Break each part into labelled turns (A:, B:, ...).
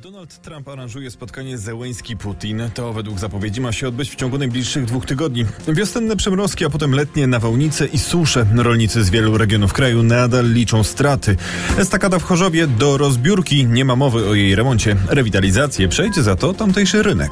A: Donald Trump aranżuje spotkanie Zełenski-Putin. To według zapowiedzi ma się odbyć w ciągu najbliższych 2 tygodni. Wiosenne przymrozki, a potem letnie nawałnice i susze. Rolnicy z wielu regionów kraju nadal liczą straty. Estakada w Chorzowie do rozbiórki. Nie ma mowy o jej remoncie. Rewitalizację przejdzie za to tamtejszy rynek.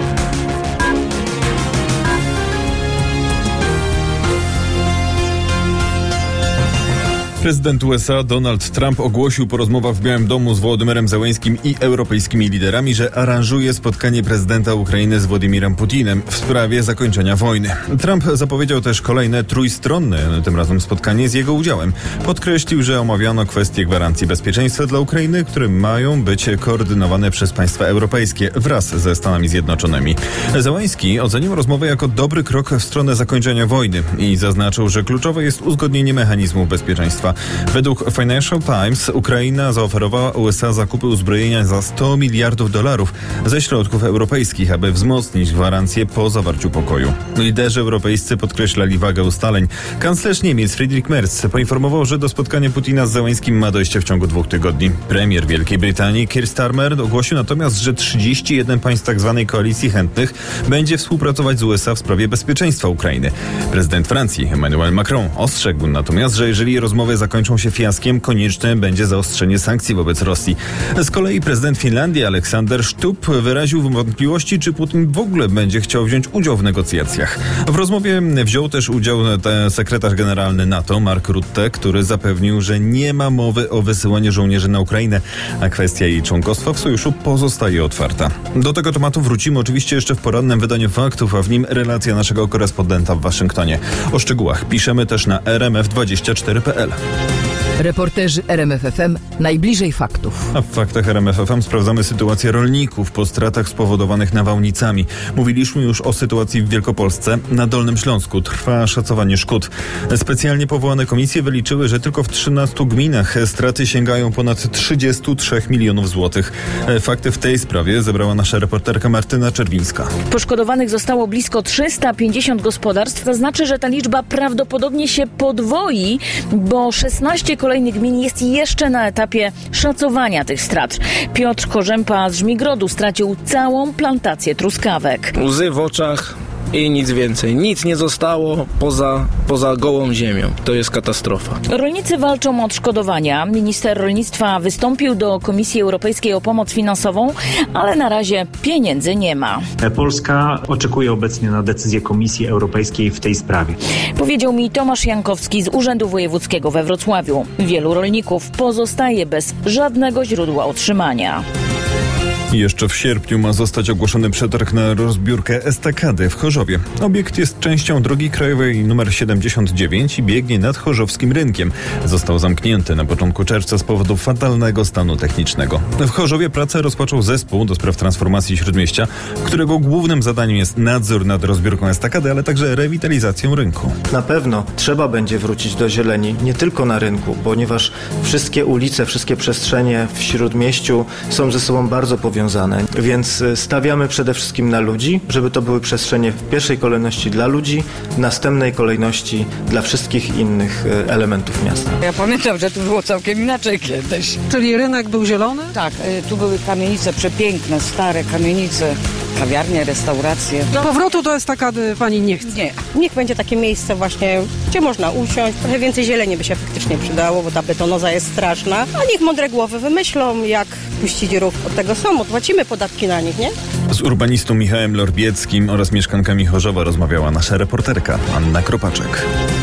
A: Prezydent USA Donald Trump ogłosił po rozmowach w Białym Domu z Wołodymyrem Zełenskim i europejskimi liderami, że aranżuje spotkanie prezydenta Ukrainy z Władimirem Putinem w sprawie zakończenia wojny. Trump zapowiedział też kolejne trójstronne, tym razem spotkanie z jego udziałem. Podkreślił, że omawiano kwestie gwarancji bezpieczeństwa dla Ukrainy, które mają być koordynowane przez państwa europejskie wraz ze Stanami Zjednoczonymi. Zełenski ocenił rozmowę jako dobry krok w stronę zakończenia wojny i zaznaczył, że kluczowe jest uzgodnienie mechanizmów bezpieczeństwa. Według Financial Times Ukraina zaoferowała USA zakupy uzbrojenia za $100 miliardów ze środków europejskich, aby wzmocnić gwarancje po zawarciu pokoju. Liderzy europejscy podkreślali wagę ustaleń. Kanclerz Niemiec Friedrich Merz poinformował, że do spotkania Putina z Zełenskim ma dojść w ciągu 2 tygodni. Premier Wielkiej Brytanii Keir Starmer ogłosił natomiast, że 31 państw tzw. koalicji chętnych będzie współpracować z USA w sprawie bezpieczeństwa Ukrainy. Prezydent Francji Emmanuel Macron ostrzegł natomiast, że jeżeli rozmowy zakończą się fiaskiem, konieczne będzie zaostrzenie sankcji wobec Rosji. Z kolei prezydent Finlandii Aleksander Stubb wyraził wątpliwości, czy Putin w ogóle będzie chciał wziąć udział w negocjacjach. W rozmowie wziął też udział sekretarz generalny NATO Mark Rutte, który zapewnił, że nie ma mowy o wysyłaniu żołnierzy na Ukrainę, a kwestia jej członkostwa w sojuszu pozostaje otwarta. Do tego tematu wrócimy oczywiście jeszcze w porannym wydaniu faktów, a w nim relacja naszego korespondenta w Waszyngtonie. O szczegółach piszemy też na rmf24.pl.
B: Reporterzy RMF FM najbliżej faktów.
A: A w faktach RMF FM sprawdzamy sytuację rolników po stratach spowodowanych nawałnicami. Mówiliśmy już o sytuacji w Wielkopolsce. Na Dolnym Śląsku trwa szacowanie szkód. Specjalnie powołane komisje wyliczyły, że tylko w 13 gminach straty sięgają ponad 33 milionów złotych. Fakty w tej sprawie zebrała nasza reporterka Martyna Czerwińska.
C: Poszkodowanych zostało blisko 350 gospodarstw. To znaczy, że ta liczba prawdopodobnie się podwoi, bo 16 kolejnych gmin jest jeszcze na etapie szacowania tych strat. Piotr Korzępa z Żmigrodu stracił całą plantację truskawek.
D: Łzy w oczach i nic więcej. Nic nie zostało poza gołą ziemią. To jest katastrofa.
C: Rolnicy walczą o odszkodowania. Minister rolnictwa wystąpił do Komisji Europejskiej o pomoc finansową, ale na razie pieniędzy nie ma.
E: Polska oczekuje obecnie na decyzję Komisji Europejskiej w tej sprawie.
C: Powiedział mi Tomasz Jankowski z Urzędu Wojewódzkiego we Wrocławiu. Wielu rolników pozostaje bez żadnego źródła utrzymania.
A: Jeszcze w sierpniu ma zostać ogłoszony przetarg na rozbiórkę estakady w Chorzowie. Obiekt jest częścią drogi krajowej nr 79 i biegnie nad chorzowskim rynkiem. Został zamknięty na początku czerwca z powodu fatalnego stanu technicznego. W Chorzowie pracę rozpoczął zespół do spraw transformacji Śródmieścia, którego głównym zadaniem jest nadzór nad rozbiórką estakady, ale także rewitalizacją rynku.
F: Na pewno trzeba będzie wrócić do zieleni, nie tylko na rynku, ponieważ wszystkie ulice, wszystkie przestrzenie w Śródmieściu są ze sobą bardzo powiązane, więc stawiamy przede wszystkim na ludzi, żeby to były przestrzenie w pierwszej kolejności dla ludzi, w następnej kolejności dla wszystkich innych elementów miasta.
G: Ja pamiętam, że tu było całkiem inaczej kiedyś.
H: Czyli rynek był zielony?
G: Tak, tu były kamienice przepiękne, stare kamienice, kawiarnie, restauracje.
H: Powrotu do estakady pani nie chce?
G: Nie.
I: Niech będzie takie miejsce właśnie, gdzie można usiąść. Trochę więcej zieleni by się faktycznie przydało, bo ta betonoza jest straszna. A niech mądre głowy wymyślą, jak puścić ruch. Od tego są, płacimy podatki na nich, nie?
A: Z urbanistą Michałem Lorbieckim oraz mieszkankami Chorzowa rozmawiała nasza reporterka Anna Kropaczek.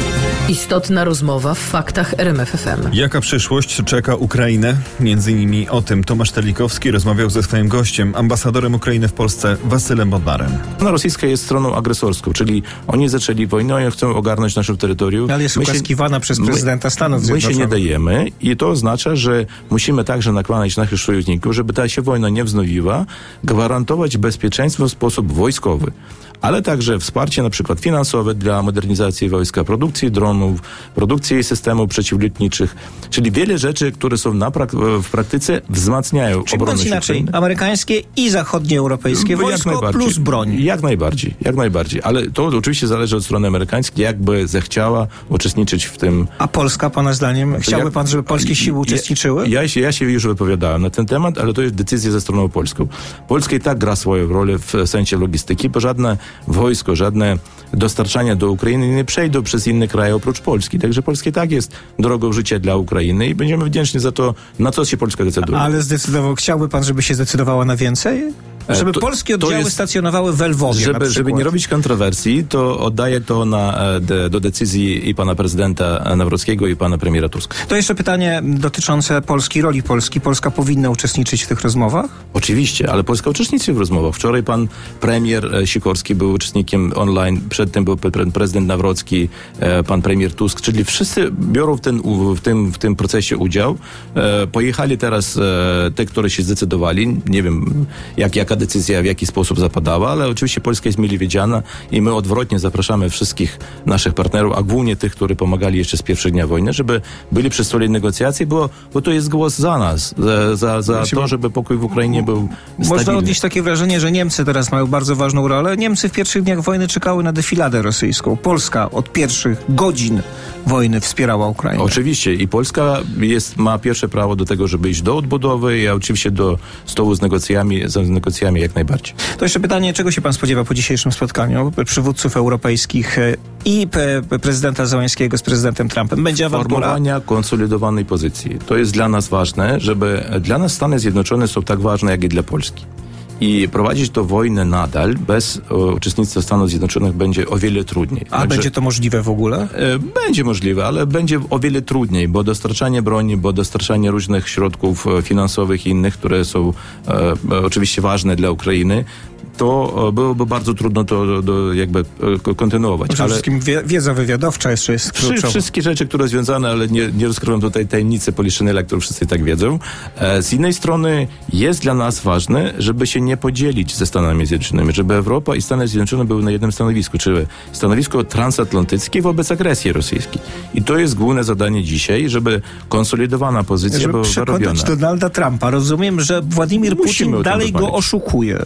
B: Istotna rozmowa w faktach RMF FM.
A: Jaka przyszłość czeka Ukrainę? Między innymi o tym Tomasz Telikowski rozmawiał ze swoim gościem, ambasadorem Ukrainy w Polsce, Wasylem Bodnarem.
J: Strona rosyjska jest stroną agresorską, czyli oni zaczęli wojnę, oni chcą ogarnąć nasze terytorium.
K: Ale jest ułaskiwana przez prezydenta Stanów Zjednoczonych.
J: My się nie dajemy i to oznacza, że musimy także nakłaniać naszych sojuszników, żeby ta się wojna nie wznowiła, gwarantować bezpieczeństwo w sposób wojskowy, ale także wsparcie na przykład finansowe dla modernizacji wojska, produkcji dronów, dronów, produkcji systemów przeciwlotniczych, czyli wiele rzeczy, które są w praktyce wzmacniają obronę
K: inaczej, amerykańskie i zachodnioeuropejskie wojsko plus broń.
J: Jak najbardziej. Ale to oczywiście zależy od strony amerykańskiej, jakby zechciała uczestniczyć w tym.
K: A Polska, pana zdaniem? Chciałby pan, żeby polskie siły uczestniczyły?
J: Ja się już wypowiadałem na ten temat, ale to jest decyzja ze stroną polską. Polska i tak gra swoją rolę w sensie logistyki, bo żadne wojsko, żadne dostarczania do Ukrainy nie przejdą przez inne kraje oprócz Polski. Także Polska i tak jest drogą życia dla Ukrainy i będziemy wdzięczni za to, na co się Polska decyduje.
K: Ale chciałby pan, żeby się zdecydowała na więcej? Żeby polskie oddziały stacjonowały w Lwowie
J: żeby nie robić kontrowersji, to oddaję to do decyzji i pana prezydenta Nawrockiego i pana premiera Tuska.
K: To jeszcze pytanie dotyczące Polski, roli Polski. Polska powinna uczestniczyć w tych rozmowach?
J: Oczywiście, ale Polska uczestniczy w rozmowach. Wczoraj pan premier Sikorski był uczestnikiem online, przedtem był prezydent Nawrocki, pan premier Tusk, czyli wszyscy biorą w tym procesie udział. Pojechali teraz te, które się zdecydowali. Nie wiem, jaka decyzja w jaki sposób zapadała, ale oczywiście Polska jest mile widziana i my odwrotnie zapraszamy wszystkich naszych partnerów, a głównie tych, którzy pomagali jeszcze z pierwszych dnia wojny, żeby byli przy stole negocjacji, bo to jest głos za nas, za to, żeby pokój w Ukrainie był stabilny.
K: Można odnieść takie wrażenie, że Niemcy teraz mają bardzo ważną rolę. Niemcy w pierwszych dniach wojny czekały na defiladę rosyjską. Polska od pierwszych godzin wojny wspierała Ukrainę.
J: Oczywiście i Polska ma pierwsze prawo do tego, żeby iść do odbudowy i oczywiście do stołu z negocjacjami jak najbardziej.
K: To jeszcze pytanie, czego się pan spodziewa po dzisiejszym spotkaniu przywódców europejskich i prezydenta Zełenskiego z prezydentem Trumpem? Będzie awantura?
J: Formowania konsolidowanej pozycji. To jest dla nas ważne, żeby dla nas Stany Zjednoczone są tak ważne, jak i dla Polski. I prowadzić tę wojnę nadal bez uczestnictwa Stanów Zjednoczonych będzie o wiele trudniej.
K: A będzie to możliwe w ogóle?
J: Będzie możliwe, ale będzie o wiele trudniej, bo dostarczanie broni, bo dostarczanie różnych środków finansowych i innych, które są oczywiście ważne dla Ukrainy, to byłoby bardzo trudno to jakby kontynuować.
K: Przede wszystkim wiedza wywiadowcza jeszcze jest kluczowa.
J: Wszystkie rzeczy, które związane, ale nie rozkrywam tutaj tajemnicy Poliszynela, którą wszyscy tak wiedzą. Z innej strony jest dla nas ważne, żeby się nie podzielić ze Stanami Zjednoczonymi, żeby Europa i Stany Zjednoczone były na jednym stanowisku, czyli stanowisko transatlantyckie wobec agresji rosyjskiej. I to jest główne zadanie dzisiaj, żeby konsolidowana pozycja była zarobiona.
K: Żeby przekonać Donalda Trumpa. Rozumiem, że Władimir Putin dalej go oszukuje.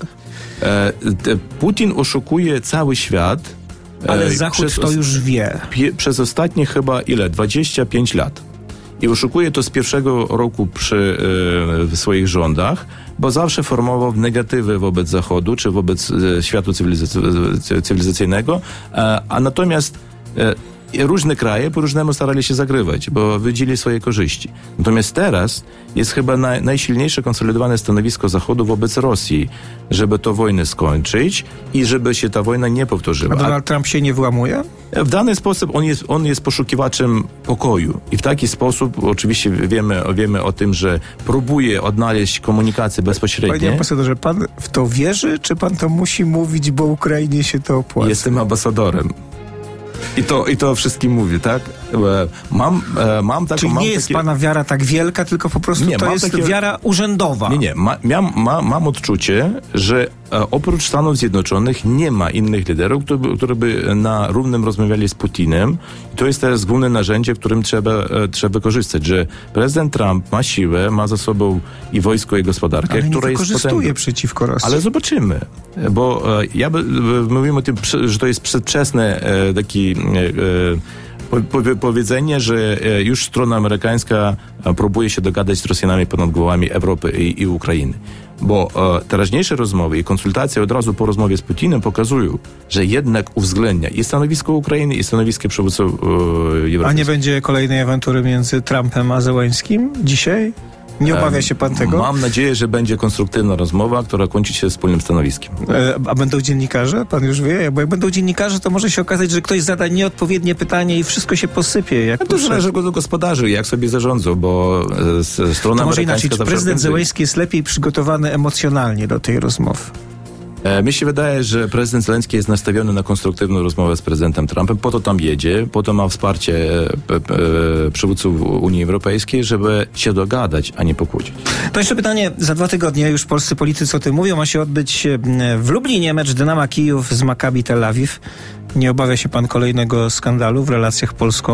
J: Putin oszukuje cały świat.
K: Ale Zachód to już wie.
J: Przez ostatnie chyba 25 lat. I oszukuje to z pierwszego roku przy swoich rządach, bo zawsze formował negatywy wobec Zachodu, czy wobec świata cywilizacyjnego, a natomiast różne kraje po różnemu starali się zagrywać, bo widzieli swoje korzyści. Natomiast teraz jest chyba najsilniejsze konsolidowane stanowisko Zachodu wobec Rosji, żeby tę wojnę skończyć i żeby się ta wojna nie powtórzyła.
K: A Donald Trump się nie włamuje?
J: W dany sposób on jest poszukiwaczem pokoju i w taki sposób oczywiście wiemy o tym, że próbuje odnaleźć komunikację bezpośrednią.
K: Panie ambasadorze, pan w to wierzy, czy pan to musi mówić, bo Ukrainie się to opłaca?
J: Jestem ambasadorem. I to wszystkim mówię, tak? Mam taką...
K: Czyli nie jest pana wiara tak wielka, tylko po prostu to jest wiara urzędowa.
J: Nie. Mam odczucie, że oprócz Stanów Zjednoczonych nie ma innych liderów, którzy by na równym rozmawiali z Putinem. I to jest teraz główne narzędzie, którym trzeba wykorzystać, że prezydent Trump ma siłę, ma za sobą i wojsko, i gospodarkę,
K: ale
J: która
K: jest potężna. Przeciwko Rosji.
J: Ale zobaczymy, bo mówimy o tym, że to jest przedwczesne taki powiedzenie, że już strona amerykańska próbuje się dogadać z Rosjanami ponad głowami Europy i Ukrainy. Bo teraźniejsze rozmowy i konsultacje od razu po rozmowie z Putinem pokazują, że jednak uwzględnia i stanowisko Ukrainy, i stanowisko przywódców europejskich.
K: A nie będzie kolejnej awantury między Trumpem a Zełenskim dzisiaj? Nie obawia się pan tego?
J: Mam nadzieję, że będzie konstruktywna rozmowa, która kończy się wspólnym stanowiskiem.
K: A będą dziennikarze? Pan już wie? Bo jak będą dziennikarze, to może się okazać, że ktoś zada nieodpowiednie pytanie i wszystko się posypie.
J: To zależy od gospodarzy, jak sobie zarządzą, bo strona
K: to może inaczej, czy prezydent
J: będzie...
K: Zełenski jest lepiej przygotowany emocjonalnie do tej rozmowy?
J: Mi się wydaje, że prezydent Zełenski jest nastawiony na konstruktywną rozmowę z prezydentem Trumpem, po to tam jedzie, po to ma wsparcie przywódców Unii Europejskiej, żeby się dogadać, a nie pokłócić.
K: To jeszcze pytanie, za 2 tygodnie już polscy politycy o tym mówią, ma się odbyć w Lublinie mecz Dynama Kijów z Maccabi Tel Awiw. Nie obawia się pan kolejnego skandalu w relacjach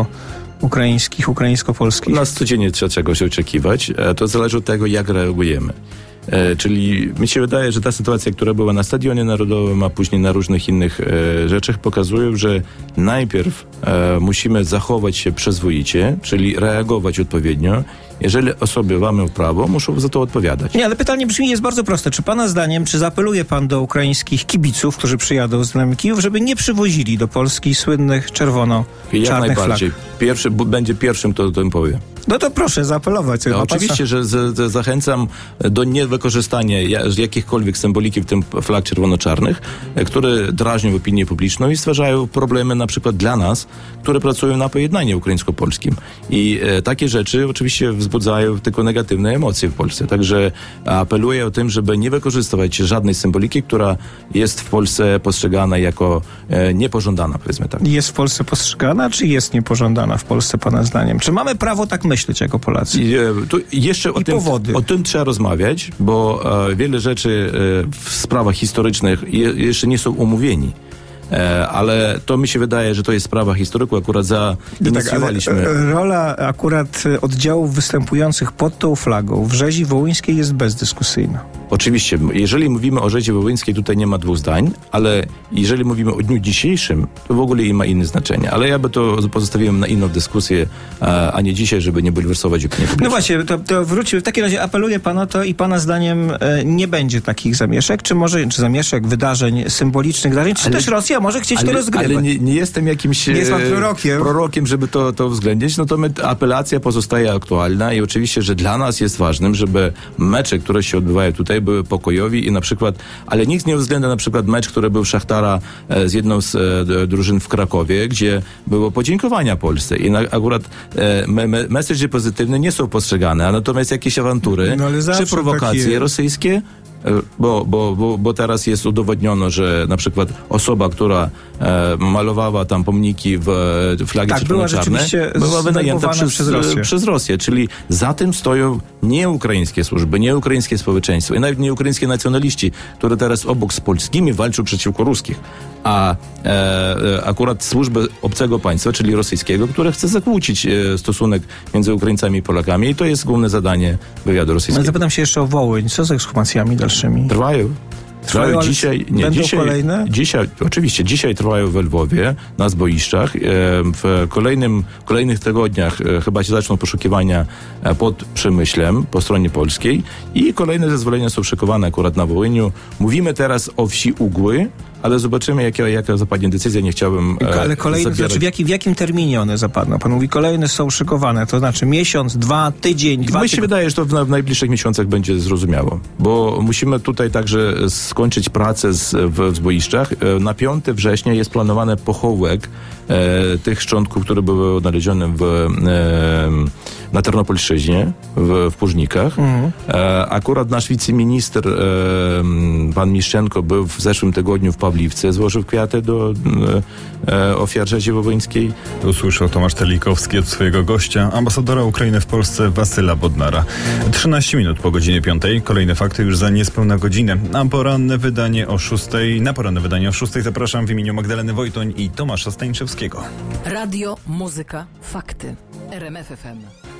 K: ukraińsko-polskich?
J: Nas codziennie trzeba czegoś oczekiwać. To zależy od tego, jak reagujemy. Czyli mi się wydaje, że ta sytuacja, która była na Stadionie Narodowym, a później na różnych innych rzeczach, pokazują, że najpierw musimy zachować się przyzwoicie, czyli reagować odpowiednio. Jeżeli osoby łamią prawo, muszą za to odpowiadać.
K: Nie, ale pytanie brzmi, jest bardzo proste. Czy pana zdaniem, czy zaapeluje pan do ukraińskich kibiców, którzy przyjadą z nami Kijów, żeby nie przywozili do Polski słynnych czerwono-czarnych
J: Jak najbardziej.
K: flag?
J: Będzie pierwszym, to tym powiem.
K: No to proszę zaapelować.
J: No, oczywiście, że zachęcam do niewykorzystania jakichkolwiek symboliki, w tym flag czerwono-czarnych, które drażnią opinię publiczną i stwarzają problemy na przykład dla nas, które pracują na pojednaniu ukraińsko-polskim. I takie rzeczy oczywiście wzbudzają tylko negatywne emocje w Polsce. Także apeluję o tym, żeby nie wykorzystywać żadnej symboliki, która jest w Polsce postrzegana jako niepożądana, powiedzmy tak.
K: Jest w Polsce postrzegana, czy jest niepożądana w Polsce, pana zdaniem? Czy mamy prawo tak myśleć jako Polacy?
J: Tu jeszcze o tym trzeba rozmawiać, bo wiele rzeczy w sprawach historycznych jeszcze nie są omówieni. Ale to mi się wydaje, że to jest sprawa historyków, akurat zainicjowaliśmy.
K: Rola akurat oddziałów występujących pod tą flagą w rzezi wołyńskiej jest bezdyskusyjna.
J: Oczywiście, jeżeli mówimy o rzezi wołyńskiej, tutaj nie ma dwóch zdań, ale jeżeli mówimy o dniu dzisiejszym, to w ogóle ma inne znaczenie. Ale ja by to pozostawiłem na inną dyskusję, a nie dzisiaj, żeby nie bulwersować opinii publicznej.
K: No właśnie, to wrócił. W takim razie apeluje pan o to i pana zdaniem nie będzie takich zamieszek, czy zamieszek, wydarzeń symbolicznych, czy też Rosja może chcieć to rozgrywać.
J: Ale nie jestem jakimś prorokiem, żeby to uwzględnić. Natomiast apelacja pozostaje aktualna i oczywiście, że dla nas jest ważnym, żeby mecze, które się odbywają tutaj, były pokojowi i na przykład, ale nikt nie uwzględnia na przykład mecz, który był Szachtara z jedną z drużyn w Krakowie, gdzie było podziękowania Polsce i akurat message pozytywne nie są postrzegane, a natomiast jakieś awantury czy prowokacje rosyjskie, bo teraz jest udowodniono, że na przykład osoba, która malowała tam pomniki w flagi czerwono-czarne, była wynajęta przez Rosję. Czyli za tym stoją nie ukraińskie służby, nie ukraińskie społeczeństwo i nawet nie ukraińskie nacjonaliści, które teraz obok z polskimi walczą przeciwko ruskich, a akurat służby obcego państwa, czyli rosyjskiego, które chce zakłócić stosunek między Ukraińcami i Polakami i to jest główne zadanie wywiadu rosyjskiego.
K: Ale zapytam się jeszcze o Wołyń. Co z ekshumacjami dalszymi?
J: Trwają dzisiaj.
K: Kolejne?
J: Dzisiaj trwają we Lwowie, na zboiszczach. W kolejnych tygodniach chyba się zaczną poszukiwania pod Przemyślem po stronie polskiej i kolejne zezwolenia są szykowane akurat na Wołyniu. Mówimy teraz o wsi Ugły, ale zobaczymy, jaka zapadnie decyzja. Nie chciałbym
K: ale kolejne, znaczy w jakim terminie one zapadną? Pan mówi, kolejne są szykowane, to znaczy miesiąc, 2 tydzień, 2
J: Mi się wydaje, że to w najbliższych miesiącach będzie zrozumiało, bo musimy tutaj także skończyć pracę w zboiszczach. Na 5 września jest planowany pochówek tych szczątków, które były odnalezione na Ternopolszczyźnie, w Póżnikach. Akurat nasz wiceminister, pan Miszczenko, był w zeszłym tygodniu w Pawliwce, złożył kwiaty do ofiar rzezi wołyńskiej.
A: Usłyszał Tomasz Telikowski od swojego gościa, ambasadora Ukrainy w Polsce Wasyla Bodnara. 13 minut po godzinie 5. Kolejne fakty już za niespełna godzinę. Na poranne wydanie o 6 zapraszam w imieniu Magdaleny Wojtoń i Tomasza Stańczewskiego.
B: Radio, muzyka, fakty. RMF FM.